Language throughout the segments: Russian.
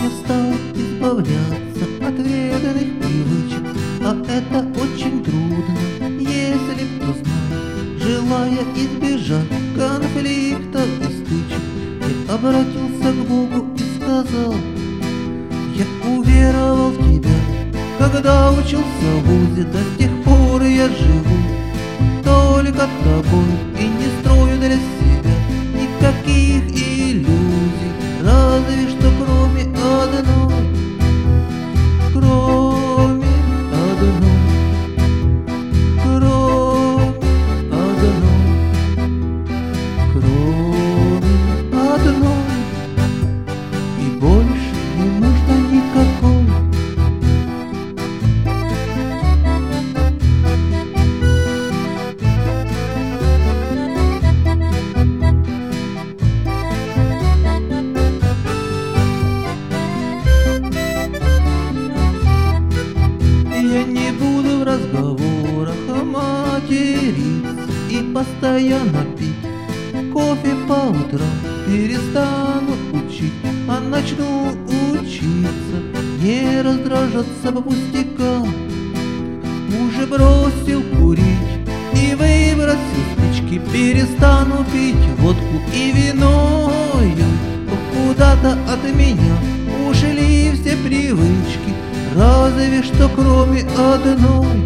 я стал избавляться от вредных привычек, а это очень трудно, если кто знает. Желая избежать конфликта и стычек, я обратился к Богу и сказал: я уверовал в Тебя, когда учился в вузе, до тех пор я живу только Тобой и не строю для себя никаких иллюзий, разве что кроме одной, кроме одной, кроме одной, и больше не нужно никакой. Я не буду в разговорах материться и постоянно пить кофе по утрам. Перестану учить, а начну учиться не раздражаться по пустякам. Уже бросил курить и выбросил спички, перестану пить водку и виною. Куда-то от меня ушли все привычки, разве что кроме одной,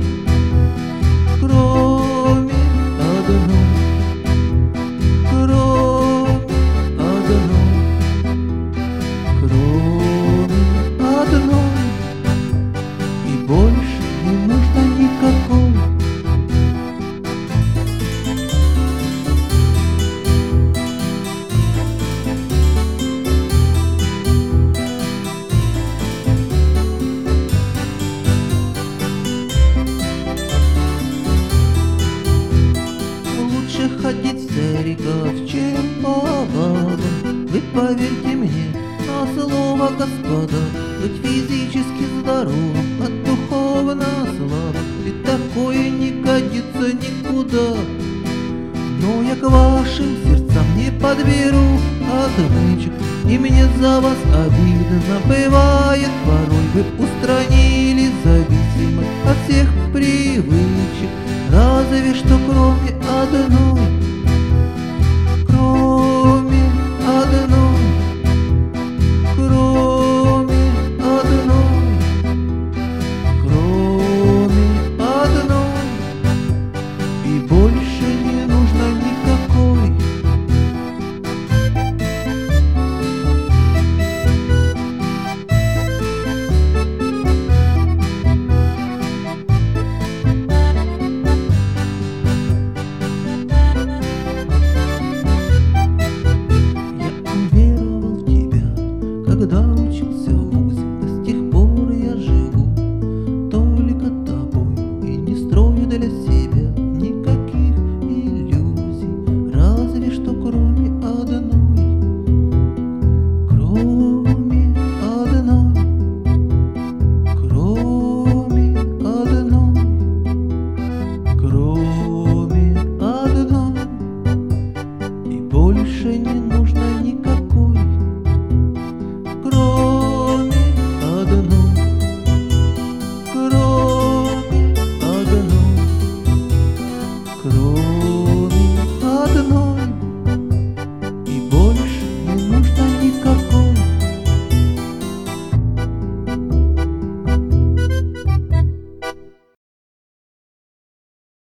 кроме одной, кроме одной, кроме одной, и больше не нужно никакой. Ходить в церковь, чем по бабам. Вы поверьте мне на слово, господа, быть физически здоровым, а духовно слабым, ведь такое не годится никуда. Но я к вашим сердцам не подберу отмычек, и мне за вас обидно бывает порой. Вы устранили зависимость от всех привычек, разве что кроме одной,